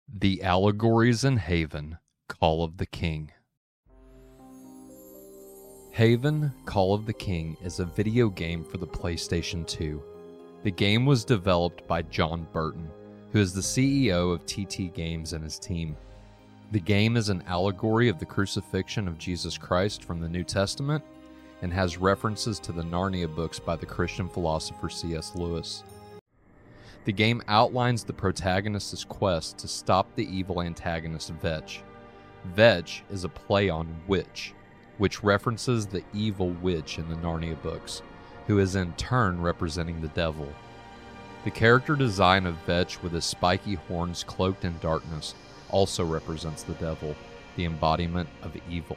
The Allegories in Haven, Call of the King. Haven, Call of the King is a video game for the PlayStation 2. The game was developed by John Burton, who is the CEO of TT Games and his team. The game is an allegory of the crucifixion of Jesus Christ from the New Testament and has references to the Narnia books by the Christian philosopher C.S. Lewis. The game outlines the protagonist's quest to stop the evil antagonist Vetch. Vetch is a play on witch, which references the evil witch in the Narnia books, who is in turn representing the devil. The character design of Vetch with his spiky horns cloaked in darkness also represents the devil, the embodiment of evil.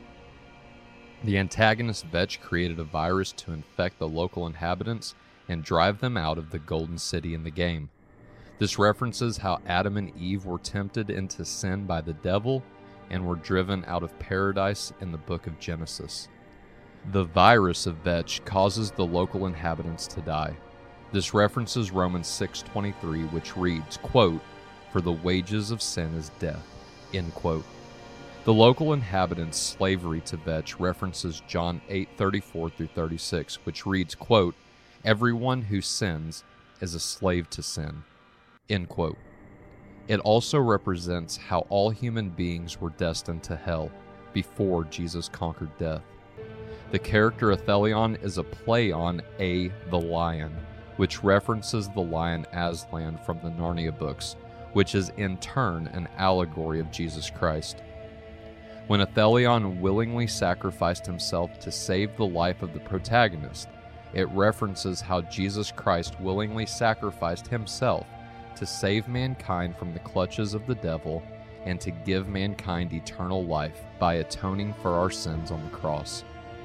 The antagonist Vetch created a virus to infect the local inhabitants and drive them out of the Golden City in the game. This references how Adam and Eve were tempted into sin by the devil and were driven out of paradise in the book of Genesis. The virus of Vetch causes the local inhabitants to die. This references Romans 6:23, which reads, quote, "For the wages of sin is death," end quote. The local inhabitants' slavery to Vetch references John 8:34-36, which reads, quote, "Everyone who sins is a slave to sin," end quote. It also represents how all human beings were destined to hell before Jesus conquered death. The character Athelion is a play on the lion, which references the lion Aslan from the Narnia books, which is in turn an allegory of Jesus Christ. When Athelion willingly sacrificed himself to save the life of the protagonist, it references how Jesus Christ willingly sacrificed himself to save mankind from the clutches of the devil and to give mankind eternal life by atoning for our sins on the cross.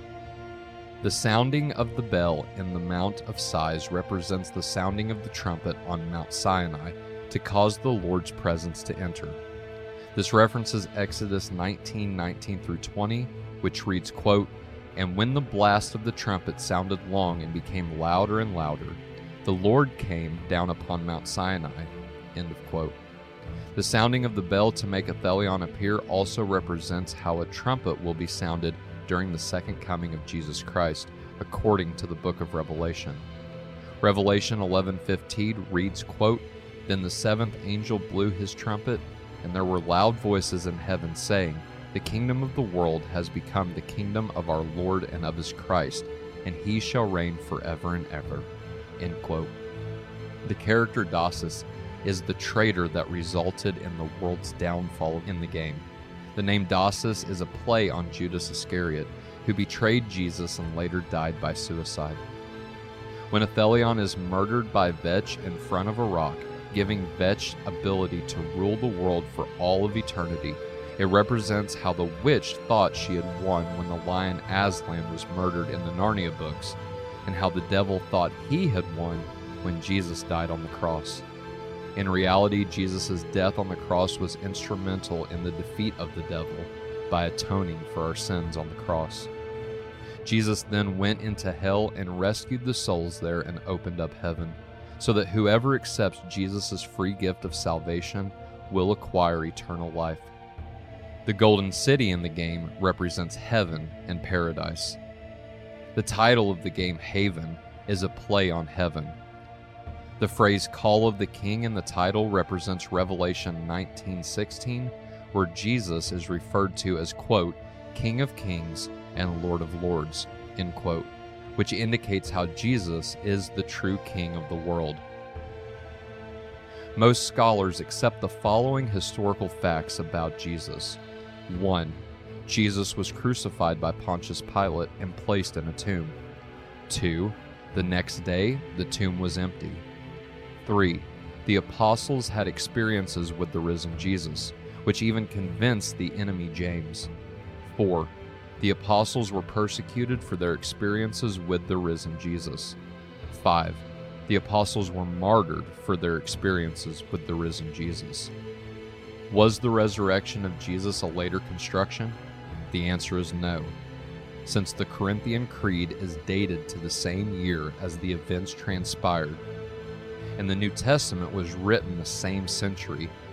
The sounding of the bell in the Mount of Sighs represents the sounding of the trumpet on Mount Sinai to cause the Lord's presence to enter. This references Exodus 19:19-20, which reads, quote, "And when the blast of the trumpet sounded long and became louder and louder, the Lord came down upon Mount Sinai," end of quote. The sounding of the bell to make Athelion appear also represents how a trumpet will be sounded during the second coming of Jesus Christ, according to the book of Revelation. Revelation 11:15 reads, quote, "Then the seventh angel blew his trumpet, and there were loud voices in heaven saying, 'The kingdom of the world has become the kingdom of our Lord and of his Christ, and he shall reign forever and ever,'" end quote. The character Dasus is the traitor that resulted in the world's downfall in the game. The name Dasus is a play on Judas Iscariot, who betrayed Jesus and later died by suicide. When Athelion is murdered by Vetch in front of a rock, giving Vetch ability to rule the world for all of eternity, it represents how the witch thought she had won when the lion Aslan was murdered in the Narnia books, and how the devil thought he had won when Jesus died on the cross. In reality, Jesus' death on the cross was instrumental in the defeat of the devil by atoning for our sins on the cross. Jesus then went into hell and rescued the souls there and opened up heaven, so that whoever accepts Jesus' free gift of salvation will acquire eternal life. The Golden City in the game represents heaven and paradise. The title of the game, Haven, is a play on heaven. The phrase Call of the King in the title represents Revelation 19:16, where Jesus is referred to as, quote, "King of Kings and Lord of Lords," end quote, which indicates how Jesus is the true King of the world. Most scholars accept the following historical facts about Jesus. 1. Jesus was crucified by Pontius Pilate and placed in a tomb. 2. The next day, the tomb was empty. 3. The apostles had experiences with the risen Jesus, which even convinced the enemy James. 4. The apostles were persecuted for their experiences with the risen Jesus. 5. The apostles were martyred for their experiences with the risen Jesus. Was the resurrection of Jesus a later construction? The answer is no, since the Corinthian Creed is dated to the same year as the events transpired, and the New Testament was written the same century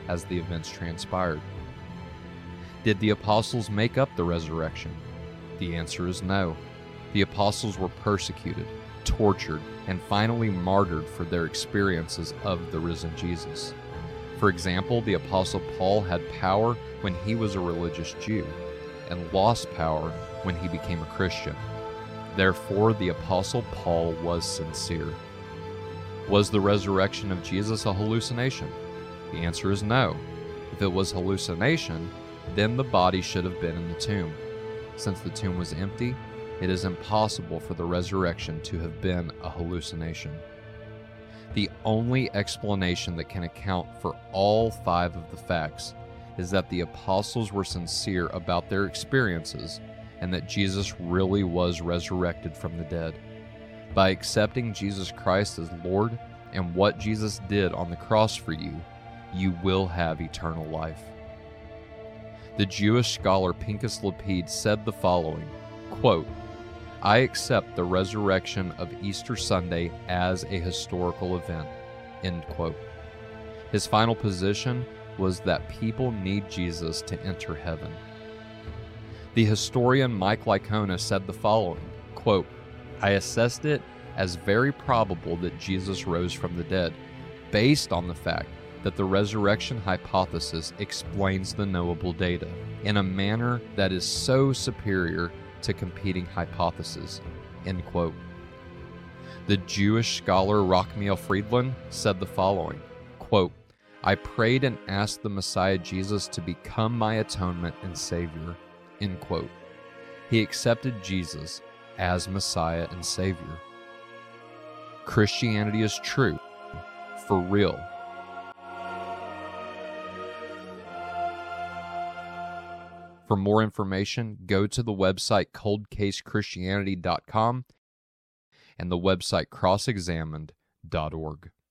as the events transpired. Did the apostles make up the resurrection? The answer is no. The apostles were persecuted, tortured, and finally martyred for their experiences of the risen Jesus. For example, the apostle Paul had power when he was a religious Jew, and lost power when he became a Christian. Therefore, the apostle Paul was sincere. Was the resurrection of Jesus a hallucination? The answer is no. If it was hallucination, then the body should have been in the tomb. Since the tomb was empty, it is impossible for the resurrection to have been a hallucination. The only explanation that can account for all 5 of the facts is that the apostles were sincere about their experiences and that Jesus really was resurrected from the dead. By accepting Jesus Christ as Lord and what Jesus did on the cross for you, you will have eternal life. The Jewish scholar Pinchas Lapid said the following, quote, "I accept the resurrection of Easter Sunday as a historical event," end quote. His final position was that people need Jesus to enter heaven. The historian Mike Licona said the following, quote, "I assessed it as very probable that Jesus rose from the dead, based on the fact that the resurrection hypothesis explains the knowable data in a manner that is so superior to competing hypotheses," end quote. The Jewish scholar Rochmiel Friedland said the following, quote, "I prayed and asked the Messiah Jesus to become my atonement and Savior," end quote. He accepted Jesus as Messiah and Savior. Christianity is true, for real. For more information, go to the website coldcasechristianity.com and the website crossexamined.org.